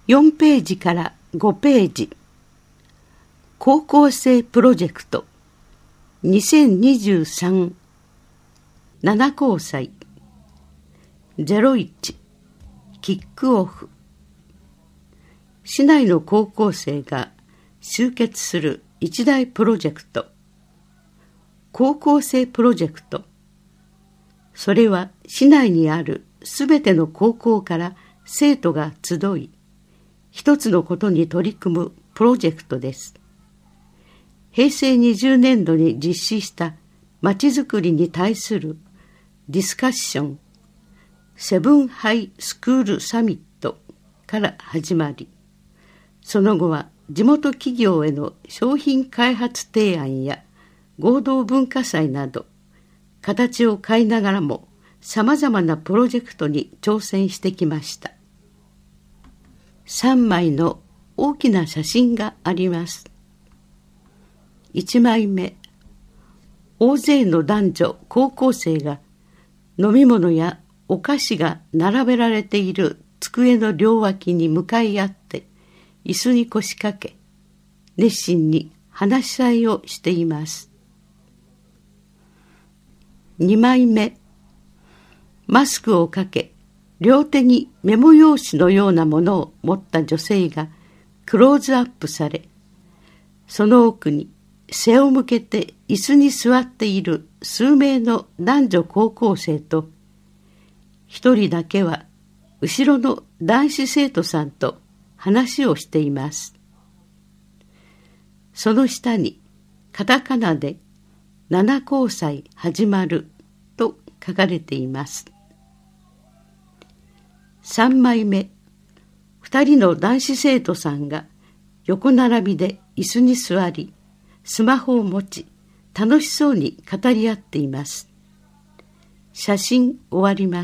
4ページから5ページ。高校生プロジェクト2023 7交際01キックオフ。市内の高校生が集結する一大プロジェクト、高校生プロジェクト。それは市内にあるすべての高校から生徒が集い、一つのことに取り組むプロジェクトです。平成20年度に実施したまちづくりに対するディスカッション、セブンハイスクールサミットから始まり、その後は地元企業への商品開発提案や合同文化祭など、形を変えながらもさまざまなプロジェクトに挑戦してきました。3枚の大きな写真があります。1枚目、大勢の男女高校生が飲み物やお菓子が並べられている机の両脇に向かい合って椅子に腰掛け、熱心に話し合いをしています。2枚目、マスクをかけ、両手にメモ用紙のようなものを持った女性がクローズアップされ、その奥に背を向けて椅子に座っている数名の男女高校生と、一人だけは後ろの男子生徒さんと話をしています。その下にカタカナで7交際始まると書かれています。3枚目、2人の男子生徒さんが横並びで椅子に座り、スマホを持ち、楽しそうに語り合っています。写真終わります。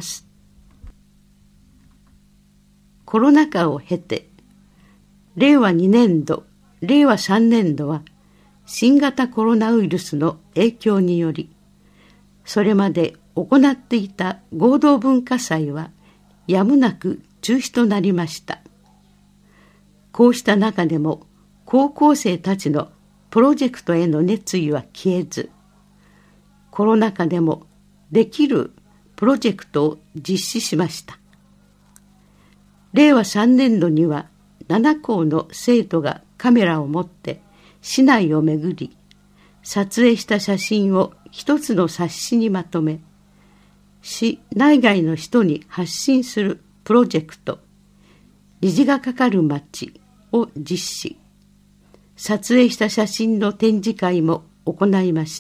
コロナ禍を経て、令和2年度、令和3年度は新型コロナウイルスの影響により、それまで行っていた合同文化祭はやむなく中止となりました。こうした中でも高校生たちのプロジェクトへの熱意は消えず、コロナ禍でもできるプロジェクトを実施しました。令和3年度には7校の生徒がカメラを持って市内を巡り、撮影した写真を一つの冊子にまとめ、市内外の人に発信するプロジェクト、虹がかかる街を実施。撮影した写真の展示会も行いました。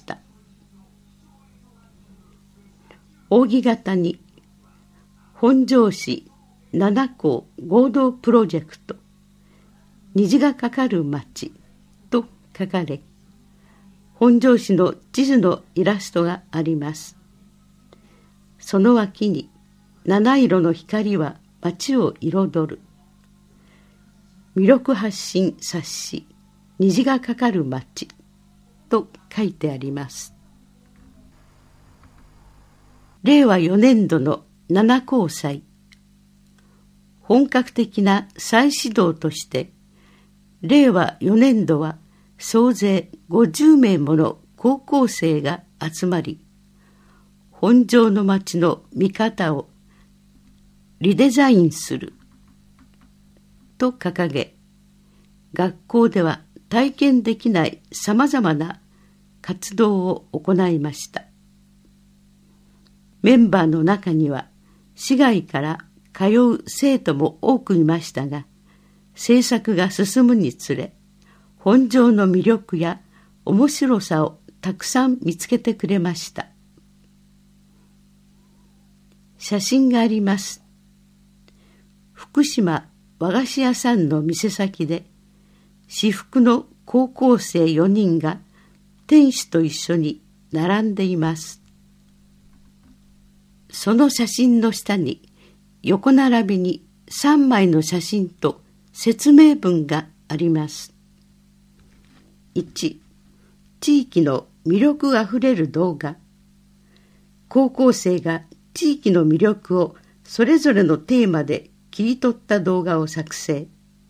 扇形に本庄市7校合同プロジェクト、虹がかかる街と書かれ、本庄市の地図のイラストがあります。その脇に七色の光は街を彩る。魅力発信冊子、虹がかかる街と書いてあります。令和4年度の7交際。本格的な再始動として、令和4年度は総勢50名もの高校生が集まり、本庄の町の見方をリデザインすると掲げ、学校では体験できないさまざまな活動を行いました。メンバーの中には市外から通う生徒も多くいましたが、制作が進むにつれ、本庄の魅力や面白さをたくさん見つけてくれました。写真があります。福島和菓子屋さんの店先で、私服の高校生4人が店主と一緒に並んでいます。その写真の下に横並びに3枚の写真と説明文があります。1、地域の魅力あふれる動画。高校生が地域の魅力をそれぞれのテーマで切り取った動画を作成。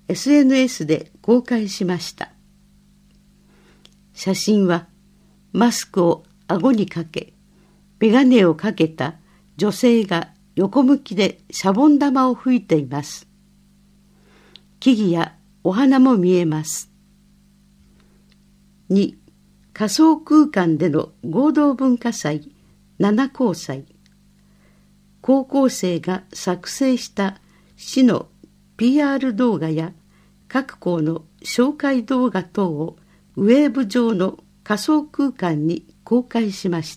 SNS で公開しました。写真はマスクを顎にかけ、眼鏡をかけた女性が横向きでシャボン玉を吹いています。木々やお花も見えます。2、仮想空間での合同文化祭七高祭。高校生が作成した市の PR 動画や各校の紹介動画等をウェブ上の仮想空間に公開しました。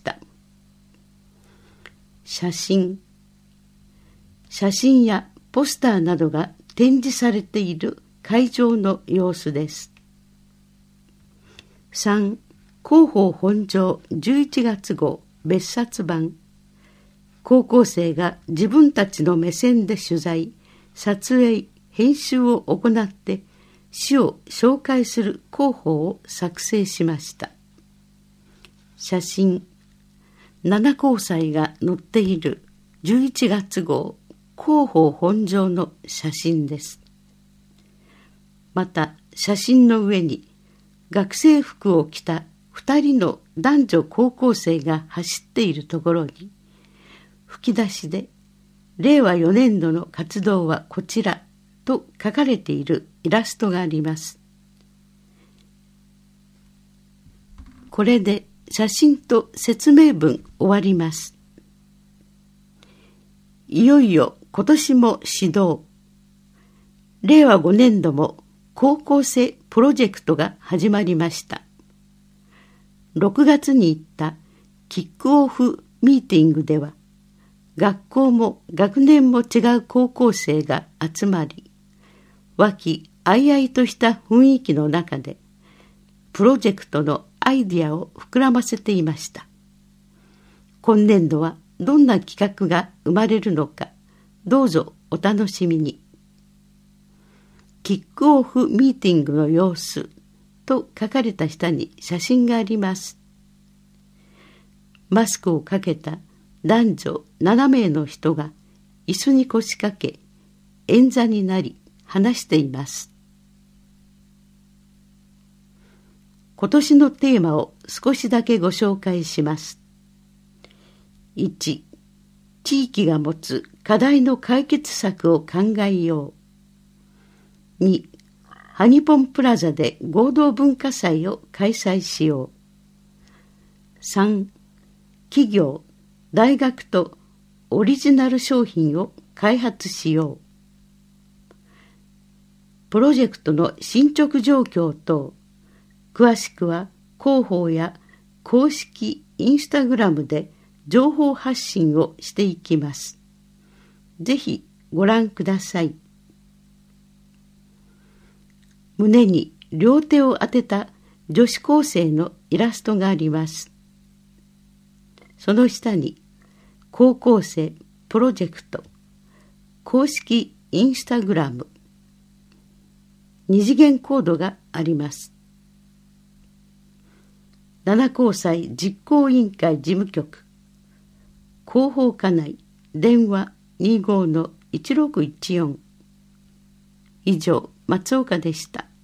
写真やポスターなどが展示されている会場の様子です。3、広報本庄11月号別冊版。高校生が自分たちの目線で取材、撮影、編集を行って市を紹介する広報を作成しました。写真、七高祭が載っている11月号広報本庄の写真です。また写真の上に学生服を着た2人の男女高校生が走っているところに吹き出しで令和4年度の活動はこちらと書かれているイラストがあります。これで写真と説明文終わります。いよいよ今年も始動。令和5年度も高校生プロジェクトが始まりました。6月に行ったキックオフミーティングでは、学校も学年も違う高校生が集まり、和気あいあいとした雰囲気の中で、プロジェクトのアイディアを膨らませていました。今年度はどんな企画が生まれるのか、どうぞお楽しみに。キックオフミーティングの様子と書かれた下に写真があります。マスクをかけた男女7名の人が椅子に腰掛け、円座になり話しています。今年のテーマを少しだけご紹介します。1、地域が持つ課題の解決策を考えよう。2、ハニポンプラザで合同文化祭を開催しよう。3、企業、大学とオリジナル商品を開発しよう。プロジェクトの進捗状況と、詳しくは広報や公式インスタグラムで情報発信をしていきます。ぜひご覧ください。胸に両手を当てた女子高生のイラストがあります。その下に高校生プロジェクト公式インスタグラム二次元コードがあります。七高祭実行委員会事務局広報課内電話 25-1614 以上松岡でした。